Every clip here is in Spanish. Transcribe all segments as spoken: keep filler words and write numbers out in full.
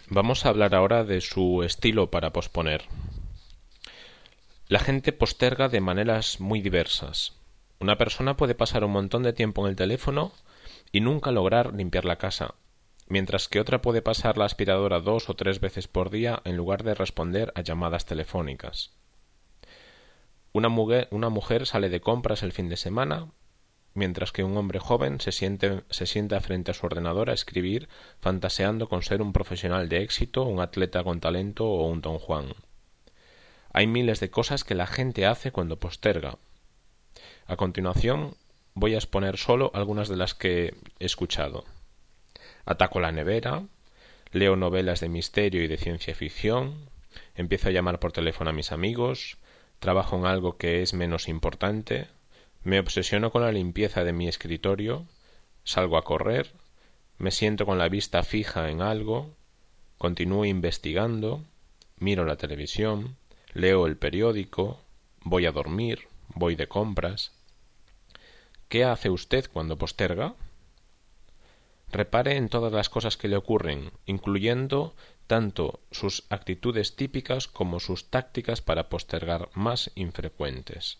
Vamos a hablar ahora de su estilo para posponer. La gente posterga de maneras muy diversas. Una persona puede pasar un montón de tiempo en el teléfono y nunca lograr limpiar la casa, mientras que otra puede pasar la aspiradora dos o tres veces por día en lugar de responder a llamadas telefónicas. Una mujer, una mujer sale de compras el fin de semana, mientras que un hombre joven se siente, se sienta frente a su ordenador a escribir, fantaseando con ser un profesional de éxito, un atleta con talento o un Don Juan. Hay miles de cosas que la gente hace cuando posterga. A continuación, voy a exponer solo algunas de las que he escuchado. Ataco la nevera, leo novelas de misterio y de ciencia ficción, empiezo a llamar por teléfono a mis amigos, trabajo en algo que es menos importante, me obsesiono con la limpieza de mi escritorio, salgo a correr, me siento con la vista fija en algo, continúo investigando, miro la televisión, leo el periódico, voy a dormir, voy de compras. ¿Qué hace usted cuando posterga? Repare en todas las cosas que le ocurren, incluyendo tanto sus actitudes típicas como sus tácticas para postergar más infrecuentes.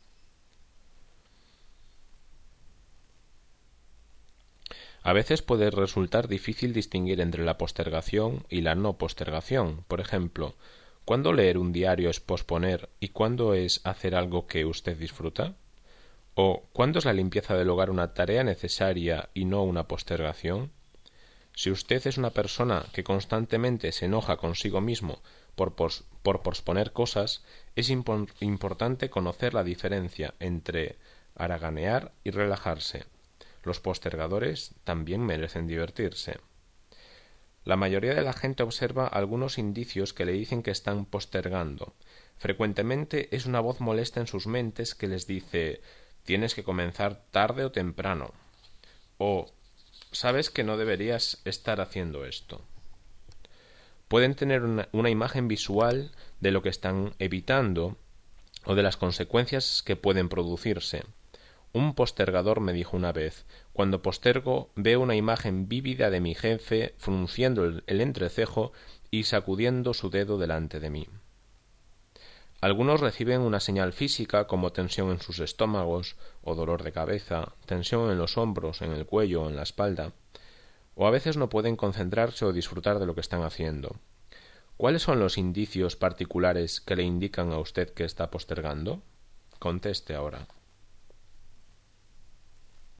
A veces puede resultar difícil distinguir entre la postergación y la no postergación. Por ejemplo, ¿cuándo leer un diario es posponer y cuándo es hacer algo que usted disfruta? ¿O cuándo es la limpieza del hogar una tarea necesaria y no una postergación? Si usted es una persona que constantemente se enoja consigo mismo por, pos por posponer cosas, es impo importante conocer la diferencia entre haraganear y relajarse. Los postergadores también merecen divertirse. La mayoría de la gente observa algunos indicios que le dicen que están postergando. Frecuentemente es una voz molesta en sus mentes que les dice: tienes que comenzar tarde o temprano, o sabes que no deberías estar haciendo esto. Pueden tener una, una imagen visual de lo que están evitando o de las consecuencias que pueden producirse. Un postergador me dijo una vez: cuando postergo veo una imagen vívida de mi jefe frunciendo el, el entrecejo y sacudiendo su dedo delante de mí. Algunos reciben una señal física como tensión en sus estómagos o dolor de cabeza, tensión en los hombros, en el cuello o en la espalda, o a veces no pueden concentrarse o disfrutar de lo que están haciendo. ¿Cuáles son los indicios particulares que le indican a usted que está postergando? Conteste ahora.